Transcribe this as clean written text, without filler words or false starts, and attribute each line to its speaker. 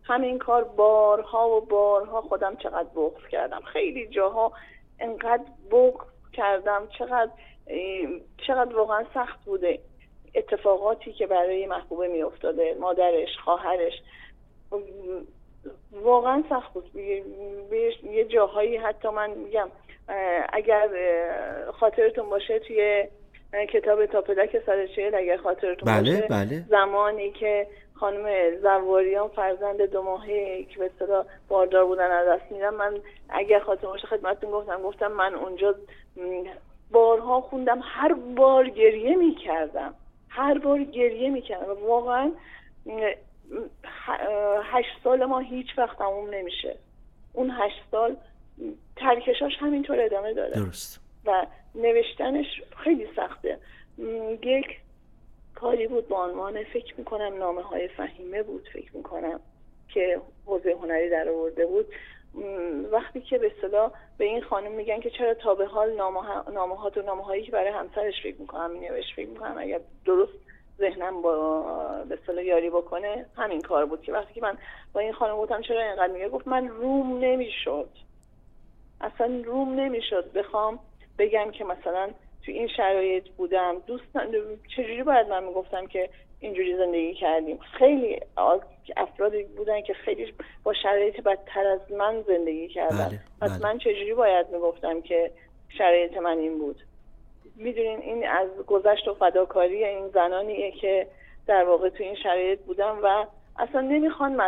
Speaker 1: همین کار بارها و بارها خودم چقدر بغض کردم، خیلی جاها انقدر بغض کردم، چقدر واقعا سخت بوده اتفاقاتی که برای محبوبه می افتاده، مادرش، خواهرش، واقعا سخت بود. یه جاهایی حتی من میگم اگر خاطرتون باشه توی کتاب تا پدک 140 اگر خاطرتون باشه زمانی که خانم زواریان فرزند 2 ماهه که به اصطلاح باردار بودن از دست میدن، من اگر خاطرتون باشه خدمتتون گفتم من اونجا بارها خوندم، هر بار گریه میکردم واقعا 8 سال ما هیچ وقت تموم نمیشه. اون 8 سال ترکشاش همینطور ادامه داره.
Speaker 2: درست.
Speaker 1: و نوشتنش خیلی سخته. یک کاری بود با عنوان فکر میکنم نامه های فهیمه بود، فکر میکنم که حوزه هنری در آورده بود. وقتی که به اصطلاح به این خانم میگن که چرا تا به حال نامه هایی که برای همسرش فکر میکنم مینوشت، فکر میکنم اگر درست ذهنم با به اصطلاح یاری بکنه همین کار بود که وقتی که من با این خانم گفتم چرا اینقدر میگه، گفت من روم نمیشد بخوام بگم که مثلا تو این شرایط بودم، چجوری باید من میگفتم که اینجوری زندگی کردیم. خیلی افرادی بودن که خیلی با شرایط بدتر از من زندگی کردن. پس من چجوری باید میگفتم که شرایط من این بود؟ میدونین این از گذشت و فداکاری این زنانیه که در واقع تو این شرایط بودن و اصلا نمیخوان